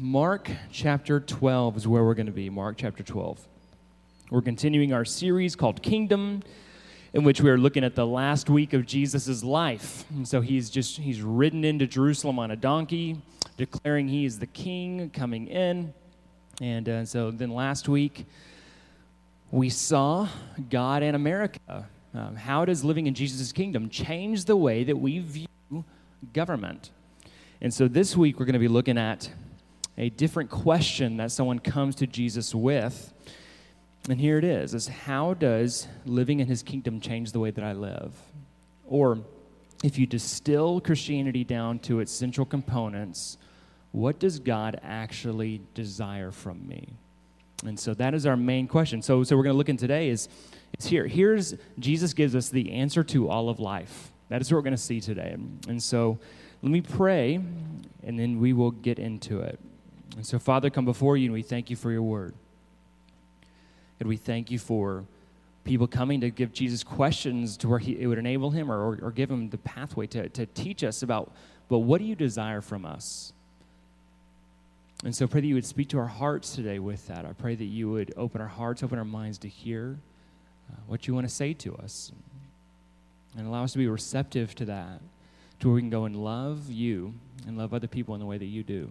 Mark chapter 12 is where we're going to be, Mark chapter 12. We're continuing our series called Kingdom, in which we are looking at the last week of Jesus' life. And so he's ridden into Jerusalem on a donkey, declaring he is the king coming in. And so then last week, we saw God and America. How does living in Jesus' kingdom change the way that we view government? And so this week, we're going to be looking at a different question that someone comes to Jesus with. And here it is how does living in his kingdom change the way that I live? Or if you distill Christianity down to its central components, what does God actually desire from me? And so that is our main question. So we're going to look in today is here. Here's Jesus gives us the answer to all of life. That is what we're going to see today. And so let me pray, and then we will get into it. And so, Father, come before you, and we thank you for your word. And we thank you for people coming to give Jesus questions to where it would enable him or give him the pathway to teach us about, but what do you desire from us? And so I pray that you would speak to our hearts today with that. I pray that you would open our hearts, open our minds to hear what you want to say to us. And allow us to be receptive to that, to where we can go and love you and love other people in the way that you do.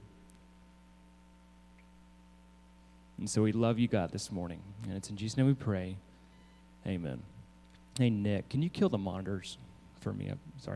And so we love you, God, this morning. And it's in Jesus' name we pray. Amen. Hey, Nick, can you kill the monitors for me? I'm sorry.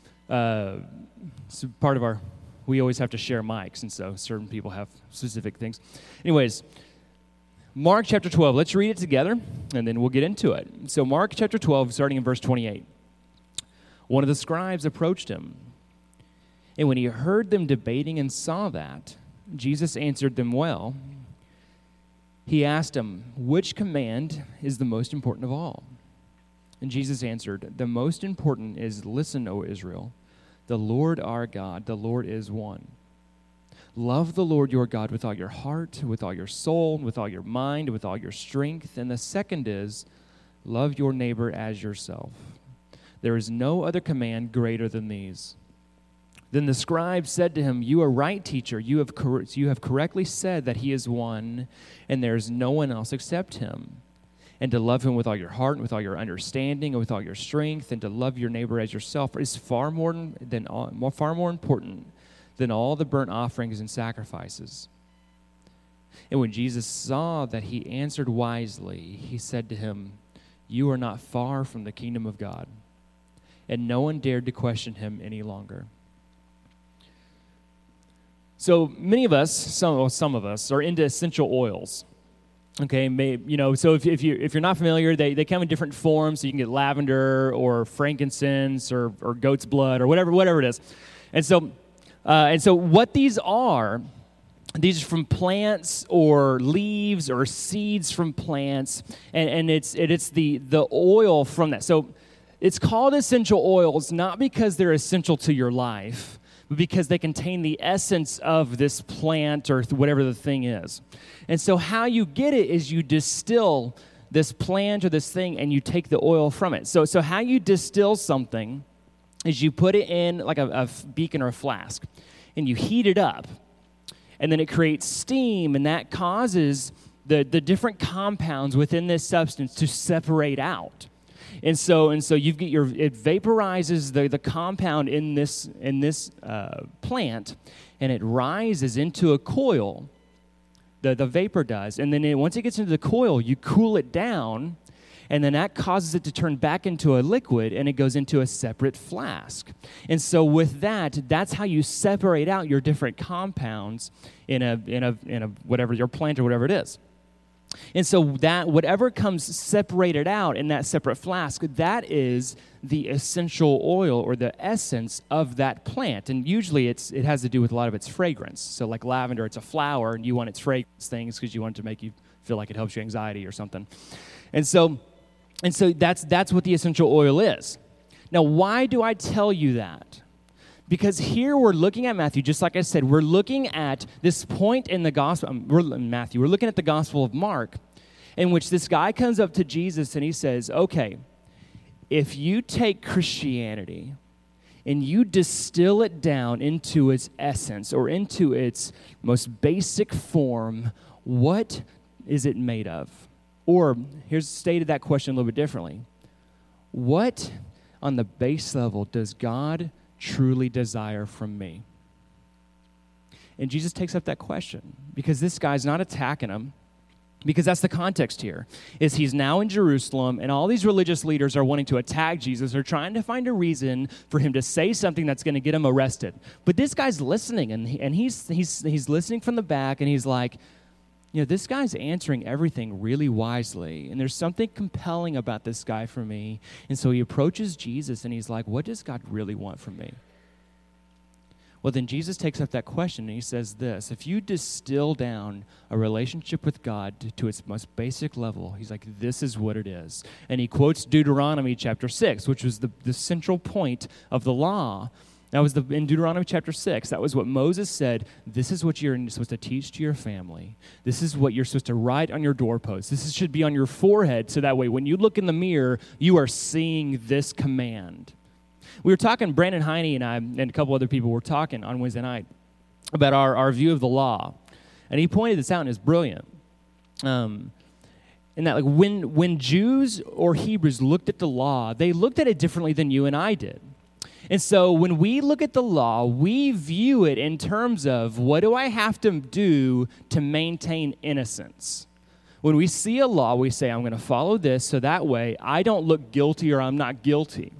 So part of we always have to share mics, and so certain people have specific things. Anyways, Mark chapter 12. Let's read it together, and then we'll get into it. So Mark chapter 12, starting in verse 28. One of the scribes approached him, and when he heard them debating and saw that, Jesus answered them well. He asked him, which command is the most important of all? And Jesus answered, the most important is, listen, O Israel, the Lord our God, the Lord is one. Love the Lord your God with all your heart, with all your soul, with all your mind, with all your strength. And the second is, love your neighbor as yourself. There is no other command greater than these. Then the scribe said to him, you are right, teacher. You have correctly said that he is one, and there is no one else except him. And to love him with all your heart, and with all your understanding, and with all your strength, and to love your neighbor as yourself is far more important than all the burnt offerings and sacrifices. And when Jesus saw that he answered wisely, he said to him, you are not far from the kingdom of God. And no one dared to question him any longer. So many of us, some of us, are into essential oils. Okay, so if you're not familiar, they come in different forms. So you can get lavender or frankincense or goat's blood or whatever it is. And so what these are from plants or leaves or seeds from plants, and it's the oil from that. So it's called essential oils not because they're essential to your life, but because they contain the essence of this plant or whatever the thing is. And so how you get it is you distill this plant or this thing and you take the oil from it. So how you distill something is you put it in like a beaker or a flask and you heat it up. And then it creates steam, and that causes the different compounds within this substance to separate out. And so it vaporizes the compound in this plant, and it rises into a coil. The vapor does, and then once it gets into the coil, you cool it down, and then that causes it to turn back into a liquid, and it goes into a separate flask. And so with that's how you separate out your different compounds in a whatever your plant or whatever it is. And so that whatever comes separated out in that separate flask, that is the essential oil or the essence of that plant. And usually it has to do with a lot of its fragrance. So like lavender, it's a flower, and you want its fragrance things because you want it to make you feel like it helps your anxiety or something. And so that's what the essential oil is. Now, why do I tell you that? Because here we're looking at Matthew, just like I said, we're looking at this point in the gospel. We're looking at the Gospel of Mark, in which this guy comes up to Jesus and he says, okay, if you take Christianity and you distill it down into its essence or into its most basic form, what is it made of? Or here's stated that question a little bit differently. What on the base level does God truly desire from me? And Jesus takes up that question because this guy's not attacking him, because that's the context here, is he's now in Jerusalem, and all these religious leaders are wanting to attack Jesus. They're trying to find a reason for him to say something that's going to get him arrested. But this guy's listening, and he's listening from the back, and he's like, this guy's answering everything really wisely, and there's something compelling about this guy for me. And so he approaches Jesus, and he's like, what does God really want from me? Well, then Jesus takes up that question, and he says this: if you distill down a relationship with God to its most basic level, he's like, this is what it is. And he quotes Deuteronomy chapter 6, which was the central point of the law. That was in Deuteronomy chapter 6. That was what Moses said. This is what you're supposed to teach to your family. This is what you're supposed to write on your doorpost. This should be on your forehead, so that way when you look in the mirror, you are seeing this command. We were talking, Brandon Heine and I and a couple other people were talking on Wednesday night about our view of the law. And he pointed this out, and it's brilliant. In that, like, when Jews or Hebrews looked at the law, they looked at it differently than you and I did. And so when we look at the law, we view it in terms of, what do I have to do to maintain innocence? When we see a law, we say, I'm going to follow this so that way I don't look guilty or I'm not guilty.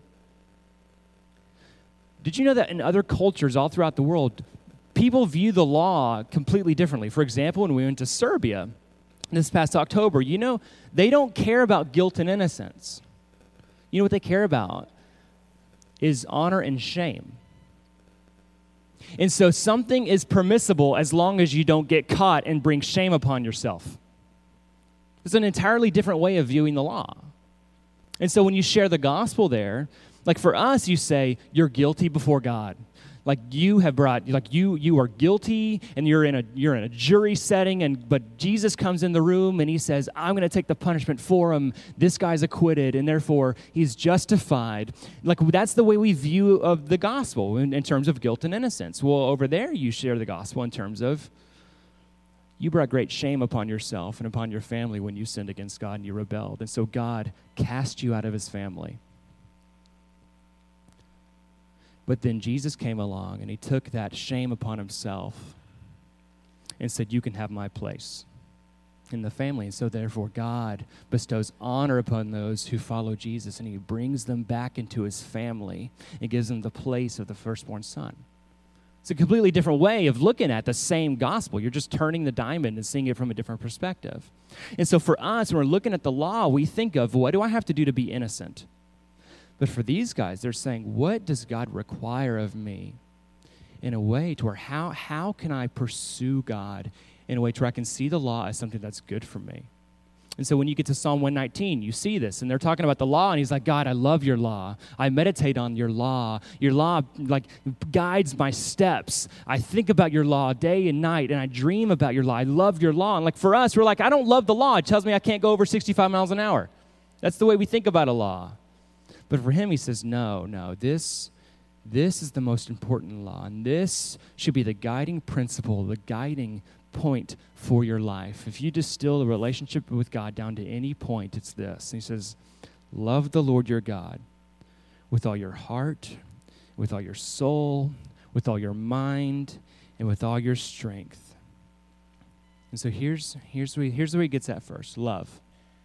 Did you know that in other cultures all throughout the world, people view the law completely differently? For example, when we went to Serbia this past October, they don't care about guilt and innocence. You know what they care about is honor and shame. And so something is permissible as long as you don't get caught and bring shame upon yourself. It's an entirely different way of viewing the law. And so when you share the gospel there, like for us, you say, you're guilty before God. Like you are guilty, and you're in a jury setting, but Jesus comes in the room and he says, I'm going to take the punishment for him. This guy's acquitted, and therefore he's justified. Like that's the way we view of the gospel in terms of guilt and innocence. Well, over there you share the gospel in terms of, you brought great shame upon yourself and upon your family when you sinned against God and you rebelled. And so God cast you out of his family. But then Jesus came along and he took that shame upon himself and said, you can have my place in the family. And so therefore God bestows honor upon those who follow Jesus, and he brings them back into his family and gives them the place of the firstborn son. It's a completely different way of looking at the same gospel. You're just turning the diamond and seeing it from a different perspective. And so for us, when we're looking at the law, we think of, what do I have to do to be innocent? But for these guys, they're saying, what does God require of me in a way to where how can I pursue God in a way to where I can see the law as something that's good for me? And so when you get to Psalm 119, you see this, and they're talking about the law, and he's like, God, I love your law. I meditate on your law. Your law, like, guides my steps. I think about your law day and night, and I dream about your law. I love your law. And like for us, we're like, I don't love the law. It tells me I can't go over 65 miles an hour. That's the way we think about a law. But for him, he says, no, this is the most important law, and this should be the guiding principle, the guiding point for your life. If you distill a relationship with God down to any point, it's this. And he says, love the Lord your God with all your heart, with all your soul, with all your mind, and with all your strength. And so here's where he gets at first, love.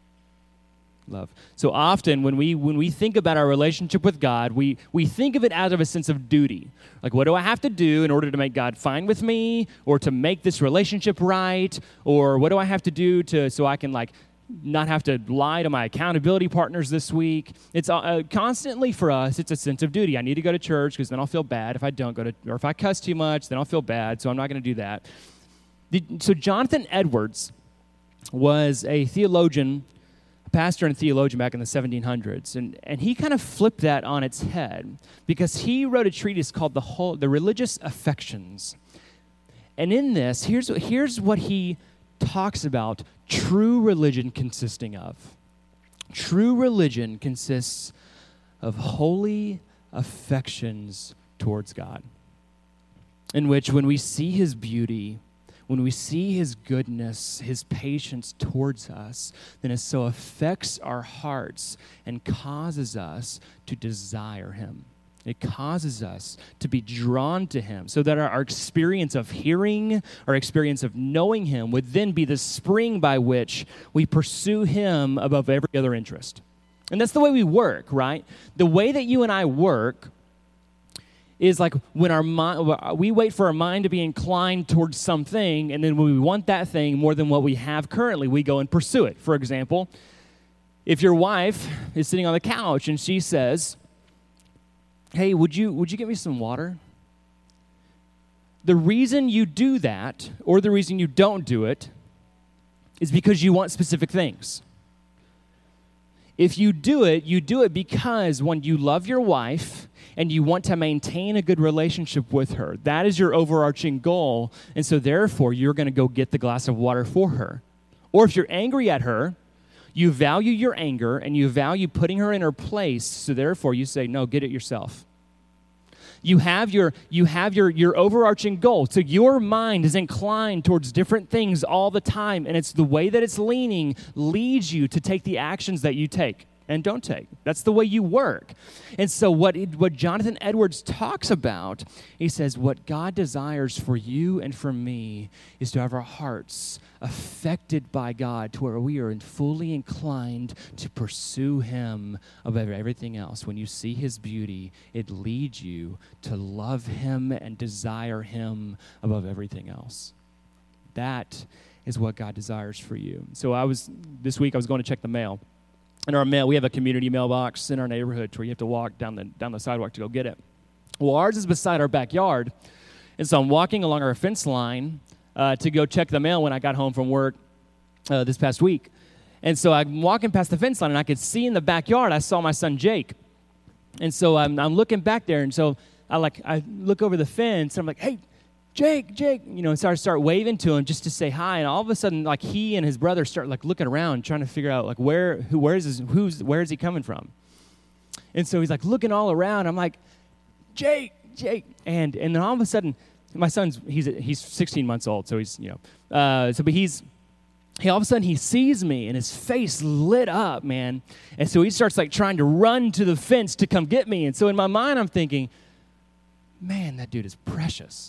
So often when we think about our relationship with God, we think of it out of a sense of duty. Like, what do I have to do in order to make God fine with me, or to make this relationship right, or what do I have to do so I can not have to lie to my accountability partners this week? It's constantly for us, it's a sense of duty. I need to go to church because then I'll feel bad if I don't go to, or if I cuss too much, then I'll feel bad, so I'm not going to do that. So Jonathan Edwards was a theologian, pastor and theologian back in the 1700s, and he kind of flipped that on its head because he wrote a treatise called the Religious Affections. And in this, here's what he talks about true religion consisting of. True religion consists of holy, affections towards God, in which when we see his beauty, when we see his goodness, his patience towards us, then it so affects our hearts and causes us to desire him. It causes us to be drawn to him, so that our experience of hearing, our experience of knowing him would then be the spring by which we pursue him above every other interest. And that's the way we work, right? The way that you and I work is like when our mind, we wait for our mind to be inclined towards something, and then when we want that thing more than what we have currently, we go and pursue it. For example, if your wife is sitting on the couch and she says, "Hey, would you get me some water?" The reason you do that, or the reason you don't do it, is because you want specific things. If you do it because, one, you love your wife and you want to maintain a good relationship with her. That is your overarching goal, and so therefore you're going to go get the glass of water for her. Or if you're angry at her, you value your anger and you value putting her in her place, so therefore you say, "No, get it yourself." You have your overarching goal. So your mind is inclined towards different things all the time, and it's the way that it's leaning leads you to take the actions that you take and don't take. That's the way you work. And so what Jonathan Edwards talks about, he says, what God desires for you and for me is to have our hearts affected by God to where we are fully inclined to pursue him above everything else. When you see his beauty, it leads you to love him and desire him above everything else. That is what God desires for you. So this week I was going to check the mail. In our mail, we have a community mailbox in our neighborhood where you have to walk down the sidewalk to go get it. Well, ours is beside our backyard, and so I'm walking along our fence line to go check the mail when I got home from work this past week. And so I'm walking past the fence line, and I could see in the backyard, I saw my son Jake. And so I'm looking back there, and so I look over the fence, and I'm like, "Hey, Jake, so I start waving to him just to say hi, and all of a sudden, he and his brother start looking around, trying to figure out where is he coming from? And so he's looking all around. I'm like, Jake, and then all of a sudden, my son's he's 16 months old, so he's all of a sudden he sees me and his face lit up, man, and so he starts trying to run to the fence to come get me, and so in my mind I'm thinking, man, that dude is precious.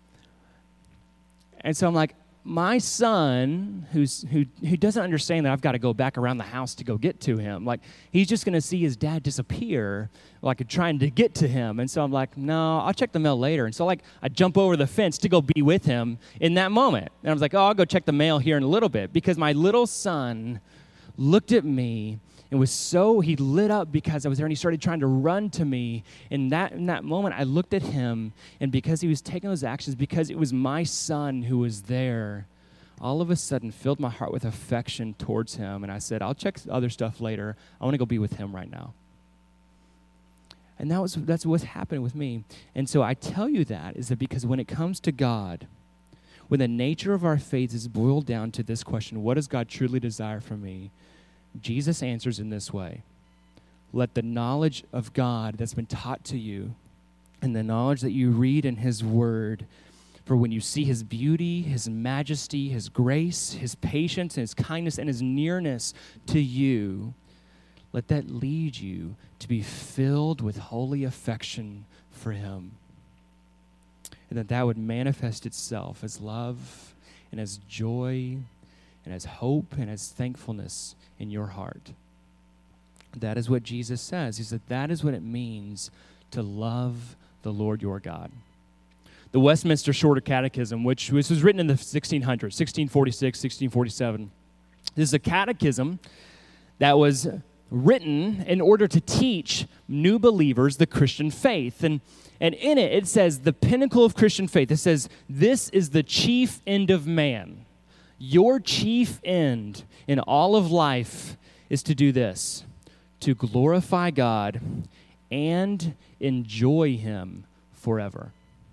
And so I'm like, my son, who doesn't understand that I've got to go back around the house to go get to him, he's just going to see his dad disappear, trying to get to him. And so I'm like, no, I'll check the mail later. And so I jump over the fence to go be with him in that moment. And I was like, oh, I'll go check the mail here in a little bit, because my little son looked at me and he lit up because I was there, and he started trying to run to me. In that moment, I looked at him, and because he was taking those actions, because it was my son who was there, all of a sudden filled my heart with affection towards him. And I said, I'll check other stuff later. I want to go be with him right now. And that's what's happened with me. And so I tell you that is that because when it comes to God, when the nature of our faith is boiled down to this question, what does God truly desire from me? Jesus answers in this way: let the knowledge of God that's been taught to you and the knowledge that you read in his word, for when you see his beauty, his majesty, his grace, his patience, and his kindness, and his nearness to you, let that lead you to be filled with holy affection for him. And that would manifest itself as love and as joy and as hope and as thankfulness in your heart. That is what Jesus says. He said that is what it means to love the Lord your God. The Westminster Shorter Catechism, which was written in the 1600s, 1646, 1647. This is a catechism that was written in order to teach new believers the Christian faith. And in it says the pinnacle of Christian faith. It says, this is the chief end of man. Your chief end in all of life is to do this: to glorify God and enjoy him forever.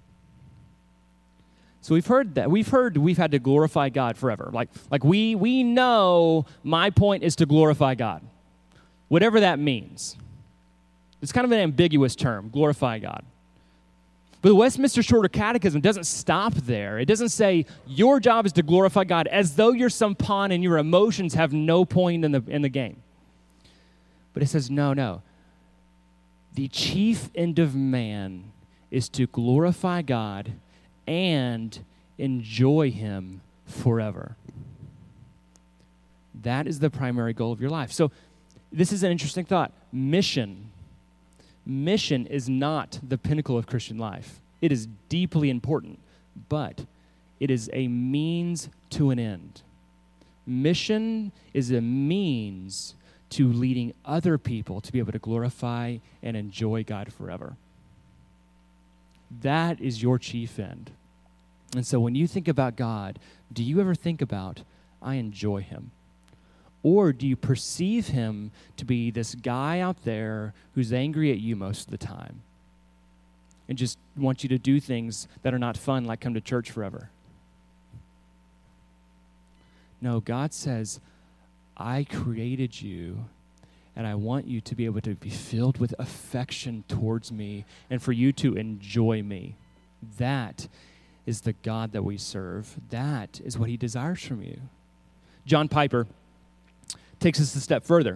So we've heard that. We've had to glorify God forever. We know my point is to glorify God, whatever that means. It's kind of an ambiguous term, glorify God. But the Westminster Shorter Catechism doesn't stop there. It doesn't say your job is to glorify God as though you're some pawn and your emotions have no point in the game. But it says, no. The chief end of man is to glorify God and enjoy him forever. That is the primary goal of your life. So this is an interesting thought. Mission is not the pinnacle of Christian life. It is deeply important, but it is a means to an end. Mission is a means to leading other people to be able to glorify and enjoy God forever. That is your chief end. And so when you think about God, do you ever think about, I enjoy him? Or do you perceive him to be this guy out there who's angry at you most of the time and just wants you to do things that are not fun, like come to church forever? No, God says, I created you, and I want you to be able to be filled with affection towards me and for you to enjoy me. That is the God that we serve. That is what he desires from you. John Piper takes us a step further.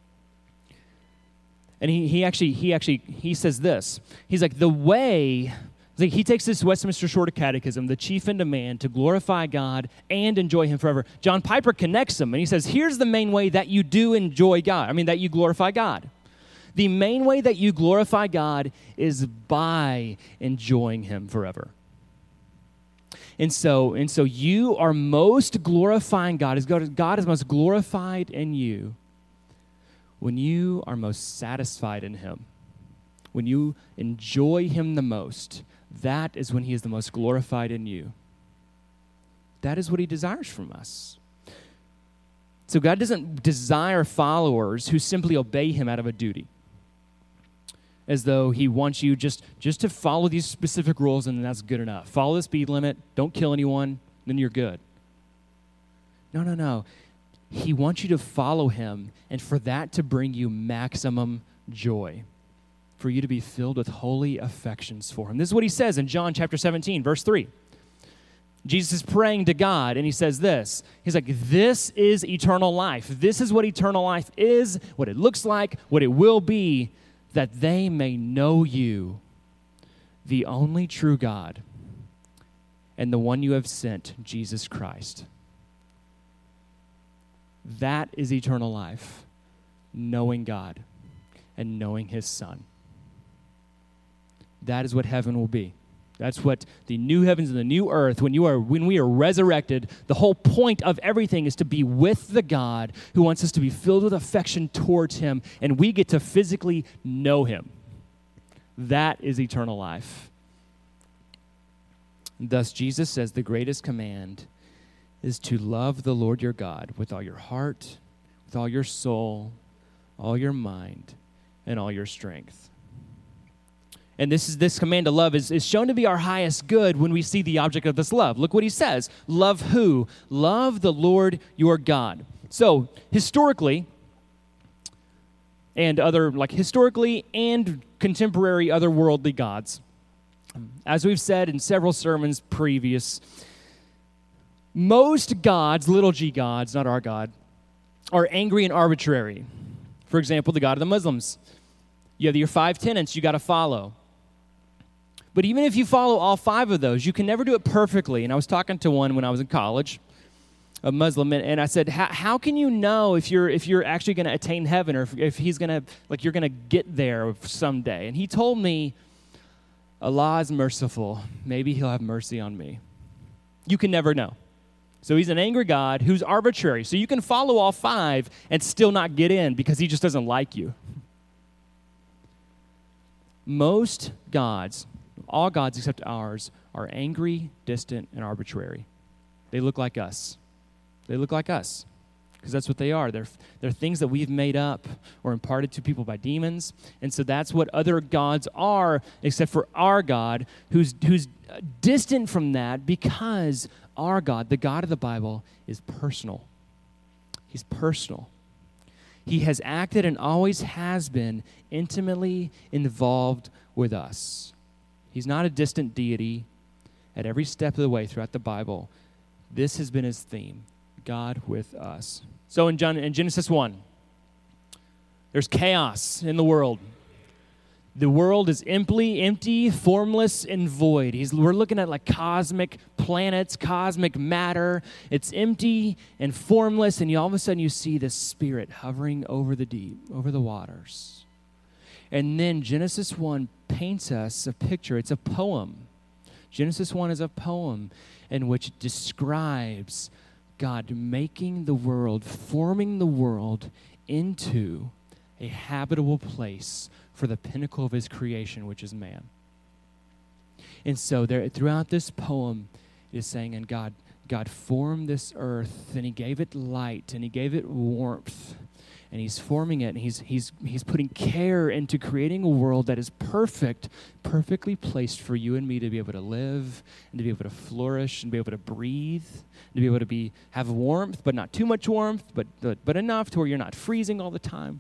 And he says this. He's like, he takes this Westminster Shorter Catechism, the chief end of man, to glorify God and enjoy him forever. John Piper connects them, and he says, here's the main way that you do enjoy God. that you glorify God. The main way that you glorify God is by enjoying him forever. And so you are most glorifying God. God is most glorified in you when you are most satisfied in him. When you enjoy him the most, that is when he is the most glorified in you. That is what he desires from us. So God doesn't desire followers who simply obey him out of a duty, as though he wants you just to follow these specific rules and that's good enough. Follow the speed limit, don't kill anyone, then you're good. No. He wants you to follow him, and for that to bring you maximum joy, for you to be filled with holy affections for him. This is what he says in John chapter 17, verse 3. Jesus is praying to God, and he says this. He's like, this is eternal life. This is what eternal life is, what it looks like, what it will be, that they may know you, the only true God, and the one you have sent, Jesus Christ. That is eternal life, knowing God and knowing his Son. That is what heaven will be. That's what the new heavens and the new earth, when we are resurrected, the whole point of everything is to be with the God who wants us to be filled with affection towards him, and we get to physically know him. That is eternal life. Thus, Jesus says the greatest command is to love the Lord your God with all your heart, with all your soul, all your mind, and all your strength. And this command to love is shown to be our highest good when we see the object of this love. Look what he says. Love who? Love the Lord your God. So historically and contemporary otherworldly gods, as we've said in several sermons previous, most gods, little g gods, not our God, are angry and arbitrary. For example, the God of the Muslims. You have your 5 tenets you got to follow. But even if you follow all 5 of those, you can never do it perfectly. And I was talking to one when I was in college, a Muslim, and I said, how can you know if you're actually going to attain heaven, or if he's going to, you're going to get there someday? And he told me, Allah is merciful. Maybe he'll have mercy on me. You can never know. So he's an angry God who's arbitrary. So you can follow all 5 and still not get in because he just doesn't like you. Most gods, all gods except ours, are angry, distant, and arbitrary. They look like us. They look like us because that's what they are. They're things that we've made up or imparted to people by demons. And so that's what other gods are, except for our God, who's distant from that, because our God, the God of the Bible, is personal. He's personal. He has acted and always has been intimately involved with us. He's not a distant deity. At every step of the way throughout the Bible, this has been his theme, God with us. So in Genesis 1, there's chaos in the world. The world is empty, formless, and void. We're looking at like cosmic planets, cosmic matter. It's empty and formless, and all of a sudden you see the Spirit hovering over the deep, over the waters. And then Genesis 1 paints us a picture. It's a poem. Genesis 1 is a poem in which it describes God making the world, forming the world into a habitable place for the pinnacle of his creation, which is man. And so throughout this poem, it is saying, and God formed this earth, and he gave it light, and he gave it warmth, and he's forming it, and he's putting care into creating a world that is perfectly placed for you and me to be able to live, and to be able to flourish, and be able to breathe, and to be able to have warmth, but not too much warmth, but enough to where you're not freezing all the time.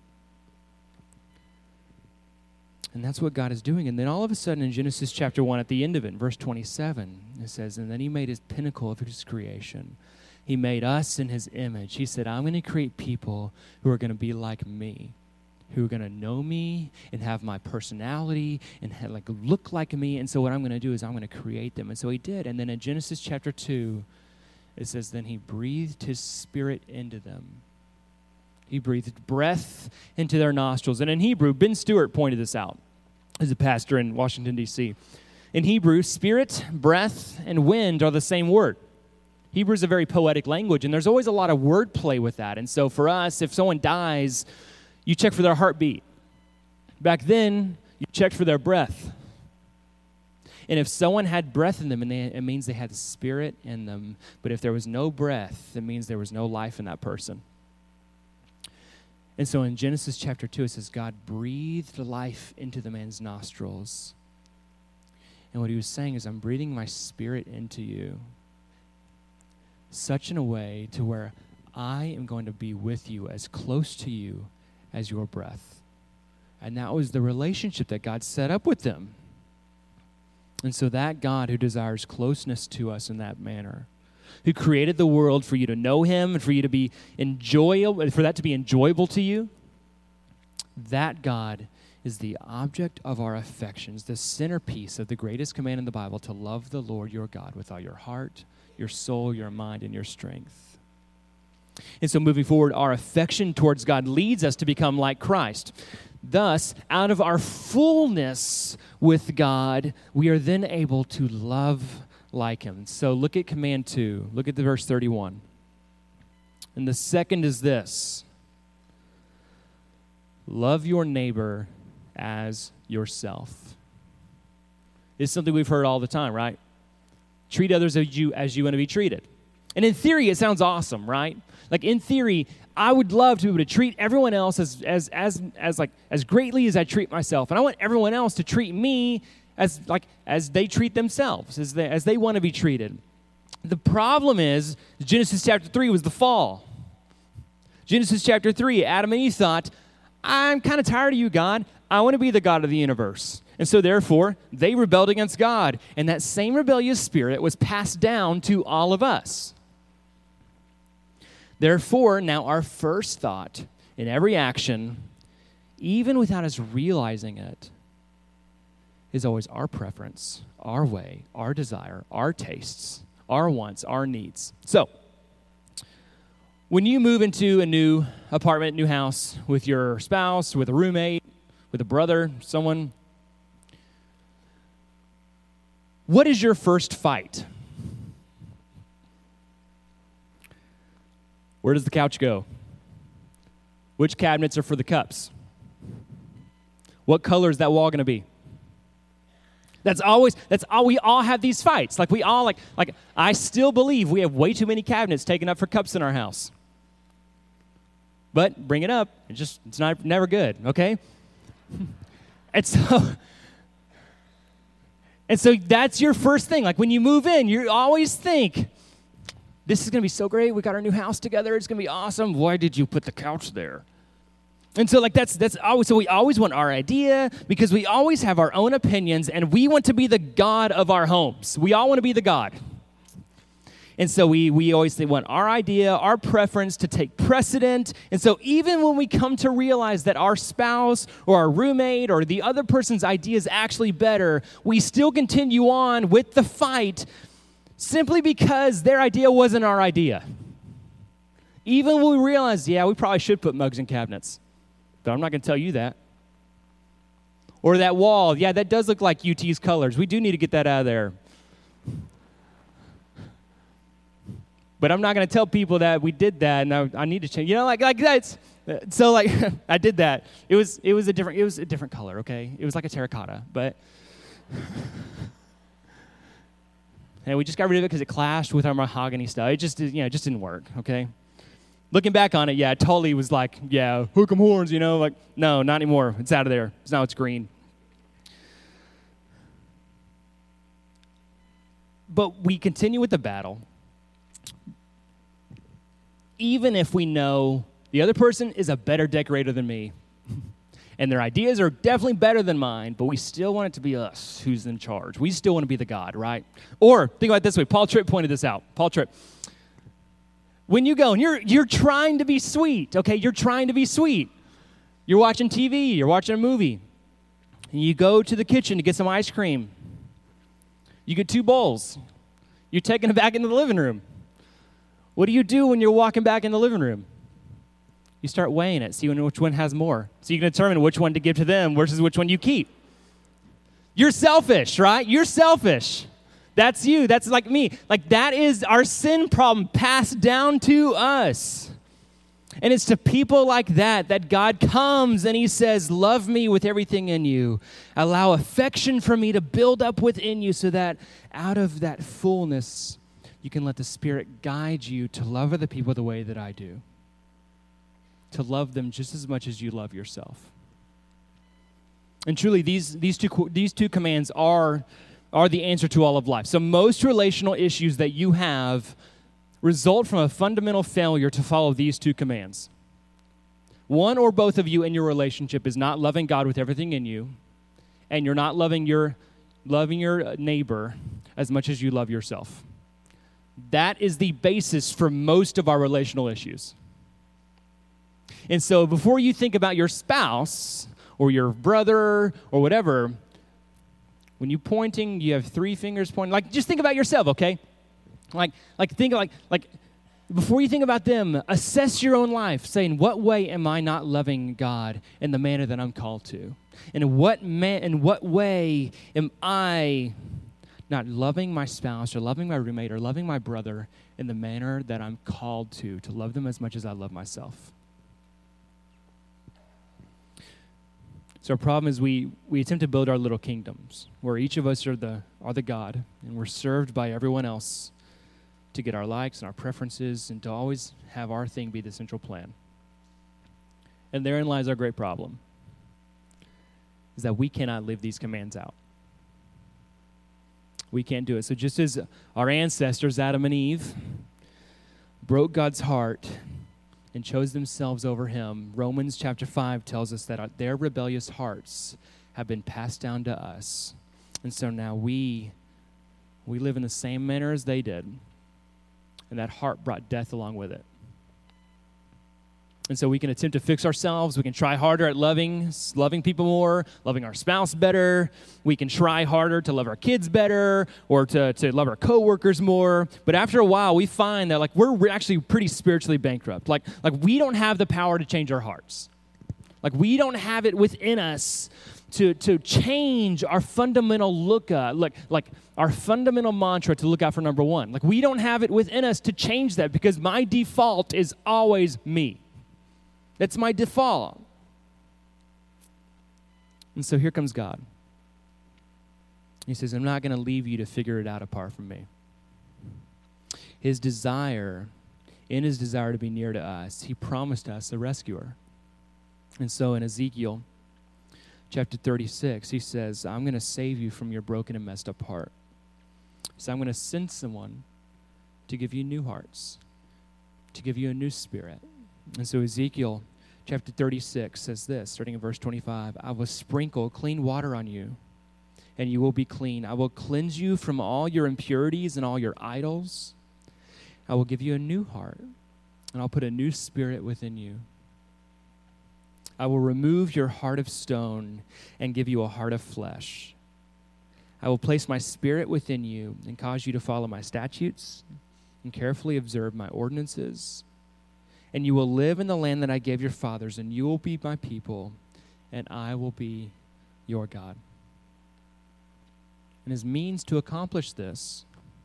And that's what God is doing. And then all of a sudden in Genesis chapter 1, at the end of it, in verse 27, it says, and then he made his pinnacle of his creation. He made us in his image. He said, I'm going to create people who are going to be like me, who are going to know me and have my personality and look like me. And so what I'm going to do is I'm going to create them. And so he did. And then in Genesis chapter 2, it says, then he breathed his Spirit into them. He breathed breath into their nostrils. And in Hebrew, Ben Stewart pointed this out as a pastor in Washington, D.C. In Hebrew, spirit, breath, and wind are the same word. Hebrew is a very poetic language, and there's always a lot of wordplay with that. And so for us, if someone dies, you check for their heartbeat. Back then, you checked for their breath. And if someone had breath in them, it means they had spirit in them. But if there was no breath, it means there was no life in that person. And so in Genesis chapter 2, it says, God breathed life into the man's nostrils. And what he was saying is, I'm breathing my Spirit into you, such in a way to where I am going to be with you, as close to you as your breath. And that was the relationship that God set up with them. And so that God who desires closeness to us in that manner, who created the world for you to know him and for you to be enjoyable, for that to be enjoyable to you, that God is the object of our affections, the centerpiece of the greatest command in the Bible, to love the Lord your God with all your heart, your soul, your mind, and your strength. And so moving forward, our affection towards God leads us to become like Christ. Thus, out of our fullness with God, we are then able to love like him. So look at command 2. Look at the verse 31. And the second is this: love your neighbor as yourself. It's something we've heard all the time, right? Treat others as you want to be treated. And in theory, it sounds awesome, right? Like in theory, I would love to be able to treat everyone else as greatly as I treat myself. And I want everyone else to treat me as they treat themselves, as they want to be treated. The problem is, Genesis chapter 3 was the fall. Genesis chapter 3, Adam and Eve thought, I'm kind of tired of you, God. I want to be the God of the universe. And so therefore, they rebelled against God. And that same rebellious spirit was passed down to all of us. Therefore, now our first thought in every action, even without us realizing it, is always our preference, our way, our desire, our tastes, our wants, our needs. So, when you move into a new apartment, new house, with your spouse, with a roommate, with a brother, someone, what is your first fight? Where does the couch go? Which cabinets are for the cups? What color is that wall going to be? We all have these fights. Like I still believe we have way too many cabinets taken up for cups in our house. But bring it up. It's never good, okay? And so that's your first thing. Like when you move in, you always think, this is going to be so great. We got our new house together. It's going to be awesome. Why did you put the couch there? And so, like, that's always, so we always want our idea because we always have our own opinions and we want to be the God of our homes. We all want to be the God. And so we always want our idea, our preference to take precedent. And so even when we come to realize that our spouse or our roommate or the other person's idea is actually better, we still continue on with the fight simply because their idea wasn't our idea. Even when we realize, yeah, we probably should put mugs in cabinets. But I'm not going to tell you that. Or that wall, yeah, that does look like UT's colors. We do need to get that out of there. But I'm not going to tell people that we did that, and I need to change. Like that's so like I did that. It was a different color. Okay, it was like a terracotta, but and we just got rid of it because it clashed with our mahogany stuff. It just didn't work. Okay, looking back on it, yeah, it totally was like, yeah, hook 'em horns, like no, not anymore. It's out of there. Now it's green. But we continue with the battle. Even if we know the other person is a better decorator than me, and their ideas are definitely better than mine, but we still want it to be us who's in charge. We still want to be the God, right? Or think about it this way. Paul Tripp pointed this out. Paul Tripp. When you go and you're trying to be sweet, okay? You're trying to be sweet. You're watching TV, you're watching a movie, and you go to the kitchen to get some ice cream. You get 2 bowls. You're taking it back into the living room. What do you do when you're walking back in the living room? You start weighing it, see which one has more. So you can determine which one to give to them versus which one you keep. You're selfish, right? You're selfish. That's you. That's like me. Like that is our sin problem passed down to us. And it's to people like that God comes and he says, love me with everything in you. Allow affection for me to build up within you so that out of that fullness, you can let the Spirit guide you to love other people the way that I do. To love them just as much as you love yourself. And truly, these two commands are the answer to all of life. So most relational issues that you have result from a fundamental failure to follow these 2 commands. One or both of you in your relationship is not loving God with everything in you, and you're not loving your neighbor as much as you love yourself. That is the basis for most of our relational issues. And so before you think about your spouse or your brother or whatever, when you're pointing, you have 3 fingers pointing. Like, just think about yourself, okay? Like before you think about them, assess your own life, saying, what way am I not loving God in the manner that I'm called to? And in what way am I not loving my spouse or loving my roommate or loving my brother in the manner that I'm called to love them as much as I love myself? So our problem is we attempt to build our little kingdoms where each of us are the God, and we're served by everyone else to get our likes and our preferences and to always have our thing be the central plan. And therein lies our great problem, is that we cannot live these commands out. We can't do it. So just as our ancestors, Adam and Eve, broke God's heart and chose themselves over him, Romans chapter 5 tells us that their rebellious hearts have been passed down to us. And so now we live in the same manner as they did. And that heart brought death along with it. And so we can attempt to fix ourselves. We can try harder at loving people more, loving our spouse better. We can try harder to love our kids better or to love our coworkers more. But after a while, we find that we're actually pretty spiritually bankrupt. Like we don't have the power to change our hearts. Like we don't have it within us to change our fundamental our fundamental mantra to look out for number one. Like we don't have it within us to change that because my default is always me. That's my default. And so here comes God. He says, I'm not going to leave you to figure it out apart from me. In his desire to be near to us, he promised us a rescuer. And so in Ezekiel chapter 36, he says, I'm going to save you from your broken and messed up heart. So I'm going to send someone to give you new hearts, to give you a new spirit. And so Ezekiel chapter 36 says this, starting in verse 25, I will sprinkle clean water on you, and you will be clean. I will cleanse you from all your impurities and all your idols. I will give you a new heart, and I'll put a new spirit within you. I will remove your heart of stone and give you a heart of flesh. I will place my spirit within you and cause you to follow my statutes and carefully observe my ordinances. And you will live in the land that I gave your fathers, and you will be my people, and I will be your God. And his means to accomplish this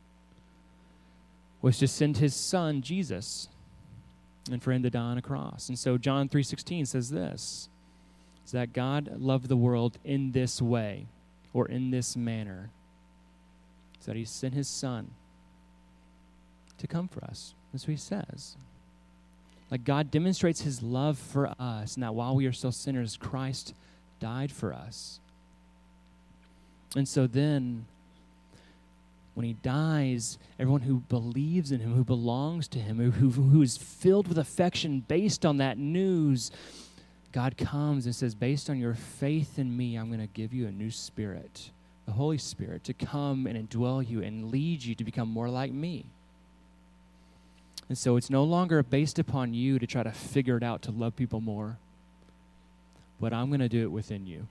was to send his son, Jesus, and for him to die on a cross. And so John 3:16 says this, is that God loved the world in this way, or in this manner, so that he sent his son to come for us. That's what he says. Like God demonstrates his love for us, and that while we are still sinners, Christ died for us. And so then, when he dies, everyone who believes in him, who belongs to him, who is filled with affection based on that news, God comes and says, based on your faith in me, I'm going to give you a new spirit, the Holy Spirit, to come and indwell you and lead you to become more like me. And so it's no longer based upon you to try to figure it out to love people more, but I'm going to do it within you.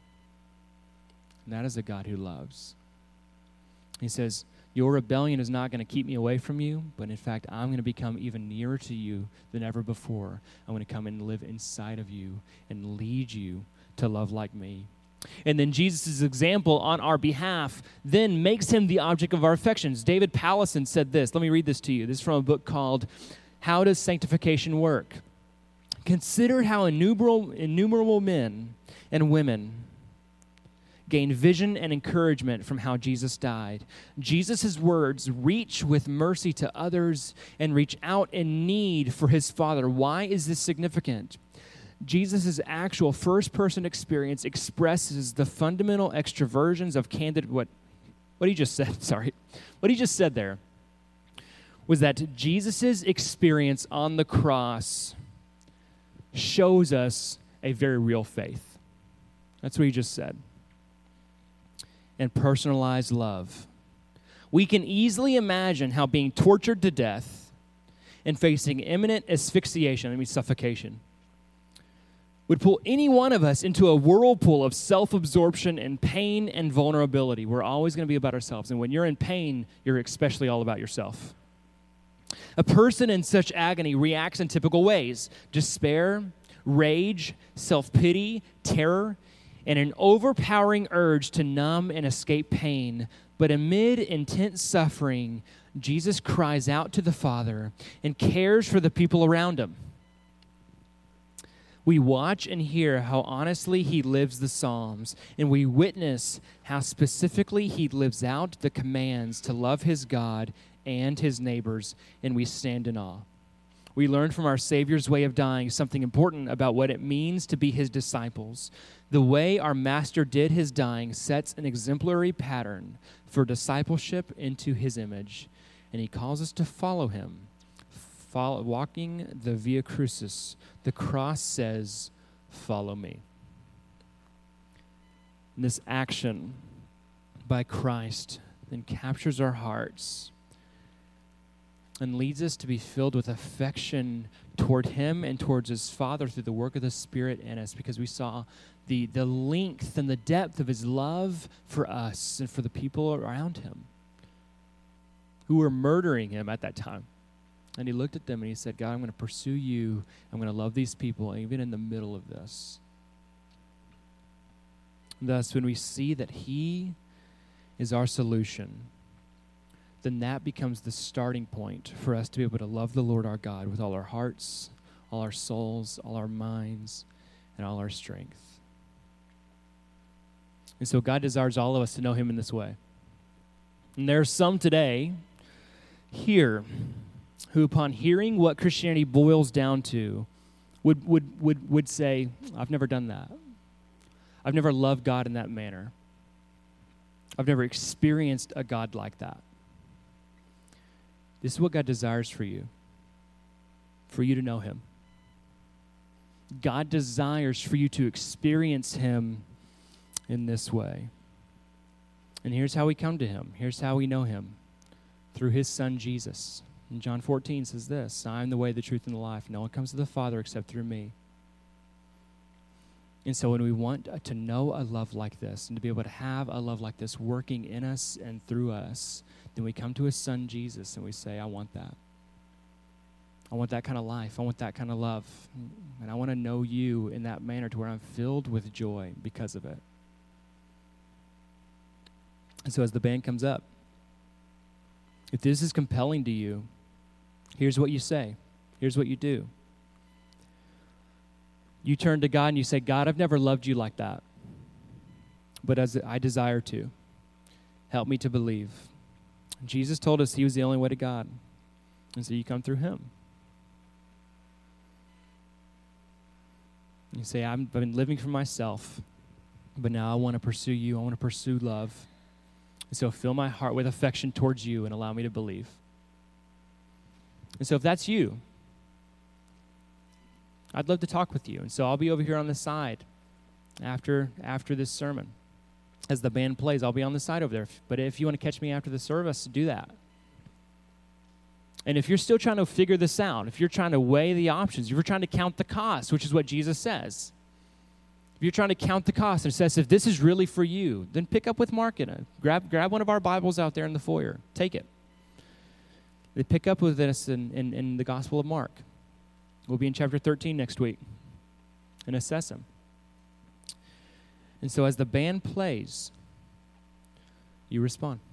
And that is a God who loves. He says, your rebellion is not going to keep me away from you, but in fact, I'm going to become even nearer to you than ever before. I'm going to come and live inside of you and lead you to love like me. And then Jesus' example on our behalf then makes him the object of our affections. David Pallison said this. Let me read this to you. This is from a book called How Does Sanctification Work? Consider how innumerable men and women gain vision and encouragement from how Jesus died. Jesus' words reach with mercy to others and reach out in need for his Father. Why is this significant? Jesus' actual first-person experience expresses the fundamental extroversions of candid... What he just said, sorry. What he just said there was that Jesus' experience on the cross shows us a very real faith. That's what he just said. And personalized love. We can easily imagine how being tortured to death and facing imminent asphyxiation, suffocation, would pull any one of us into a whirlpool of self-absorption and pain and vulnerability. We're always going to be about ourselves. And when you're in pain, you're especially all about yourself. A person in such agony reacts in typical ways: despair, rage, self-pity, terror, and an overpowering urge to numb and escape pain. But amid intense suffering, Jesus cries out to the Father and cares for the people around him. We watch and hear how honestly he lives the Psalms, and we witness how specifically he lives out the commands to love his God and his neighbors, and we stand in awe. We learn from our Savior's way of dying something important about what it means to be his disciples. The way our Master did his dying sets an exemplary pattern for discipleship into his image, and he calls us to follow him. Walking the Via Crucis, the cross says, follow me. And this action by Christ then captures our hearts and leads us to be filled with affection toward him and towards his Father through the work of the Spirit in us, because we saw the length and the depth of his love for us and for the people around him who were murdering him at that time. And he looked at them and he said, God, I'm going to pursue you. I'm going to love these people even in the middle of this. Thus, when we see that he is our solution, then that becomes the starting point for us to be able to love the Lord our God with all our hearts, all our souls, all our minds, and all our strength. And so God desires all of us to know him in this way. And there are some today here who, upon hearing what Christianity boils down to, would say, I've never done that. I've never loved God in that manner. I've never experienced a God like that. This is what God desires for you to know him. God desires for you to experience him in this way. And here's how we come to him. Here's how we know him. Through his son, Jesus. And John 14 says this, I am the way, the truth, and the life. No one comes to the Father except through me. And so when we want to know a love like this and to be able to have a love like this working in us and through us, then we come to his son, Jesus, and we say, I want that. I want that kind of life. I want that kind of love. And I want to know you in that manner to where I'm filled with joy because of it. And so as the band comes up, if this is compelling to you, here's what you say. Here's what you do. You turn to God and you say, God, I've never loved you like that, but as I desire to. Help me to believe. Jesus told us he was the only way to God. And so you come through him. You say, I've been living for myself, but now I want to pursue you. I want to pursue love. And so fill my heart with affection towards you and allow me to believe. And so if that's you, I'd love to talk with you. And so I'll be over here on the side after this sermon. As the band plays, I'll be on the side over there. But if you want to catch me after the service, do that. And if you're still trying to figure this out, if you're trying to weigh the options, if you're trying to count the cost, which is what Jesus says, if you're trying to count the cost and it says if this is really for you, then pick up with Mark and grab one of our Bibles out there in the foyer. Take it. They pick up with us in the Gospel of Mark. We'll be in chapter 13 next week and assess them. And so as the band plays, you respond.